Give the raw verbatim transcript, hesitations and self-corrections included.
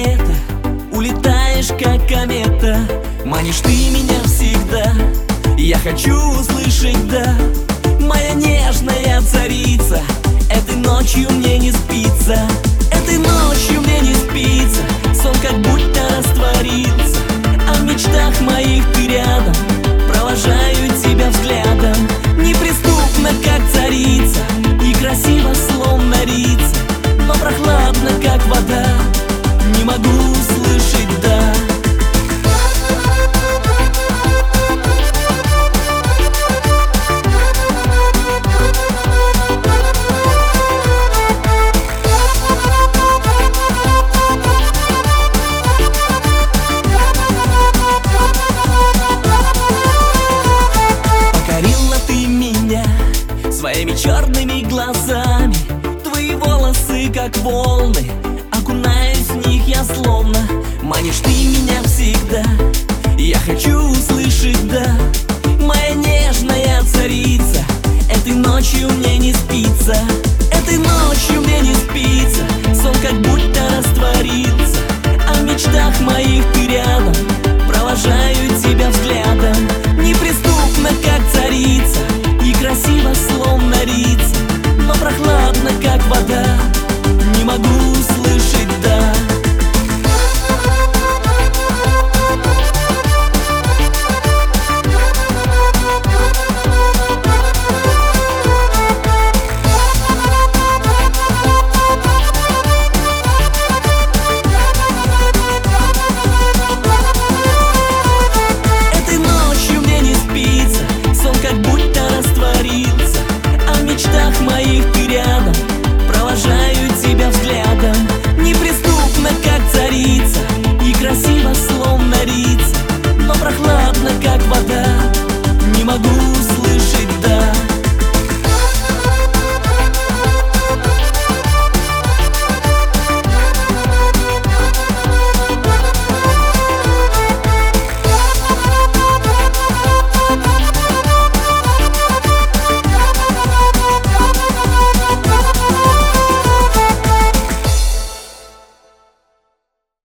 планета, улетаешь как комета. Манишь ты меня всегда, я хочу услышать «да». Моя нежная царица, этой ночью мне не спится. Этой ночью мне не спится, сон как будто растворится. А в мечтах моих ты рядом, провожаю тебя взглядом. Неприступна, как царица, и красиво, словно рица, но прохладно, как вода, не могу услышать «да». Своими черными глазами, твои волосы как волны, окунаюсь в них я словно. Манишь ты меня всегда, я хочу услышать «да».